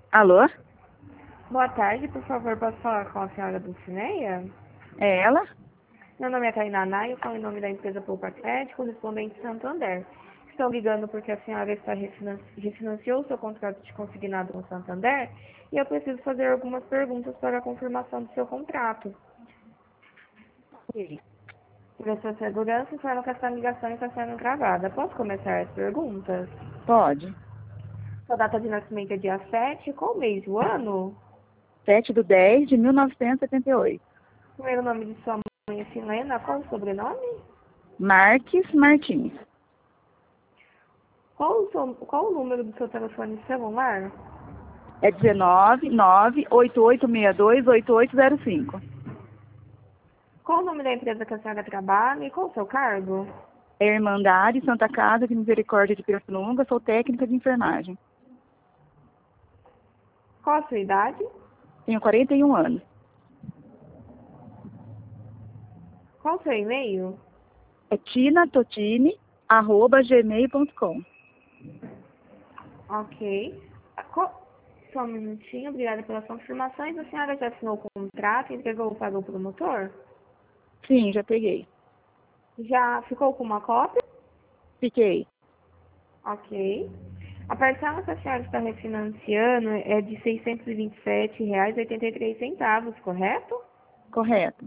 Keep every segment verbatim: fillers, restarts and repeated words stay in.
Alô? Boa tarde, por favor, posso falar com a senhora Dulcineia? É ela? Meu nome é Tainá, eu falo em nome da empresa Poupa Crédito, correspondente Santander. Estou ligando porque a senhora está refinan- refinanciou seu contrato de consignado com Santander e eu preciso fazer algumas perguntas para a confirmação do seu contrato. Sim. Por sua segurança, informo que essa ligação está sendo gravada. Posso começar as perguntas? Pode. Sua data de nascimento é dia sete, qual mês e o ano? sete de dez de mil novecentos e setenta e oito. Primeiro nome de sua mãe é Silena, qual o sobrenome? Marques Martins. Qual o, seu, qual o número do seu telefone celular? É dezenove, nove, oito oito seis dois, oito oito zero cinco. Qual o nome da empresa que a senhora trabalha e qual o seu cargo? É Irmandade Santa Casa de Misericórdia de Pirassununga, sou técnica de enfermagem. Qual a sua idade? Tenho quarenta e um anos. Qual o seu e-mail? É tinatotini, arroba gmail ponto com. Ok. Qual... Só um minutinho, obrigada pelas confirmações. A senhora já assinou o contrato, entregou ou pagou para o motor? Sim, já peguei. Já ficou com uma cópia? Fiquei. Ok. A parcela que a senhora está refinanciando é de seiscentos e vinte e sete reais e oitenta e três centavos, correto? Correto.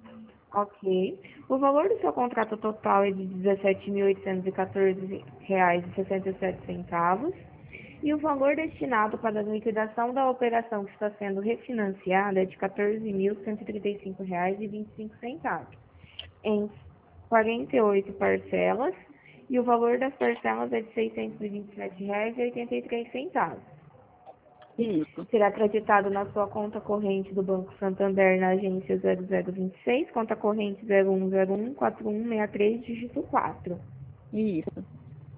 Ok. O valor do seu contrato total é de dezessete mil oitocentos e quatorze reais e sessenta e sete centavos e o valor destinado para a liquidação da operação que está sendo refinanciada é de quatorze mil cento e trinta e cinco reais e vinte e cinco centavos em quarenta e oito parcelas e o valor das parcelas é de seiscentos e vinte e sete reais e oitenta e três centavos. Isso. Será acreditado na sua conta corrente do Banco Santander na agência zero zero vinte e seis, conta corrente zero um zero um quatro um seis três, dígito quatro. Isso.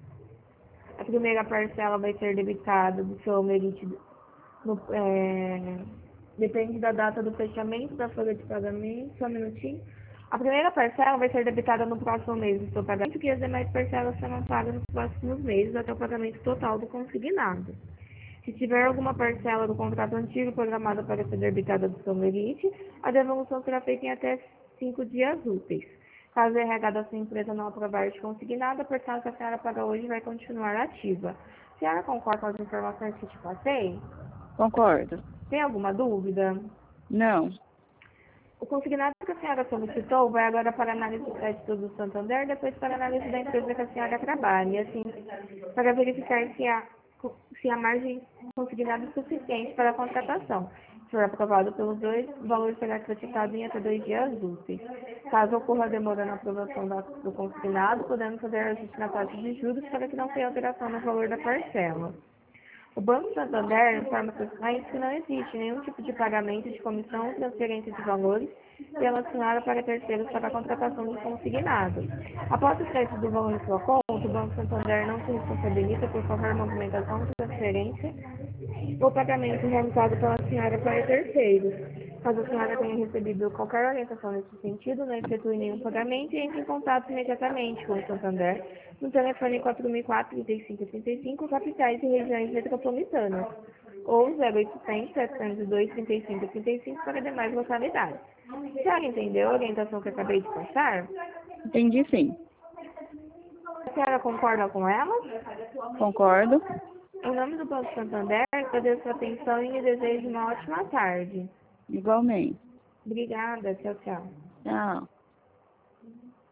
A primeira parcela vai ser debitada do seu merite, no, é, depende da data do fechamento da folha de pagamento, só um minutinho. A primeira parcela vai ser debitada no próximo mês do seu pagamento e as demais parcelas serão pagas nos próximos meses até o pagamento total do consignado. Se tiver alguma parcela do contrato antigo programada para ser debitada do seu merite, a devolução será feita em até cinco dias úteis. Caso o R H da sua empresa não aprovar de consignado, a parcela que a senhora paga hoje vai continuar ativa. A senhora concorda com as informações que te passei? Concordo. Tem alguma dúvida? Não. O consignado que a senhora solicitou vai agora para a análise do crédito do Santander, depois para a análise da empresa que a senhora trabalha, e assim, para verificar se há, se há margem consignada suficiente para a contratação. Se for aprovado pelos dois, o valor será creditado em até dois dias úteis. Caso ocorra demora na aprovação da- do consignado, podemos fazer ajuste na taxa de juros para que não tenha alteração no valor da parcela. O Banco Santander informa seus clientes que não existe nenhum tipo de pagamento de comissão ou transferência de valores relacionada para terceiros para a contratação de consignado. Após o crédito do valor em sua conta, o Banco Santander não se responsabiliza por qualquer movimentação, transferência ou pagamento realizado pela senhora para terceiros. Caso a senhora tenha recebido qualquer orientação nesse sentido, não efetue nenhum pagamento e entre em contato imediatamente com o Santander no telefone quatro mil e quatro, trinta e cinco, trinta e cinco, capitais e regiões metropolitanas, ou zero oitocentos, setecentos e dois, trinta e cinco, trinta e cinco para demais localidades. A senhora entendeu a orientação que eu acabei de passar? Entendi, sim. A senhora concorda com ela? Concordo. Em nome do Banco Santander, agradeço a sua atenção e lhe desejo uma ótima tarde. Igualmente. Obrigada, tchau, tchau. Tchau.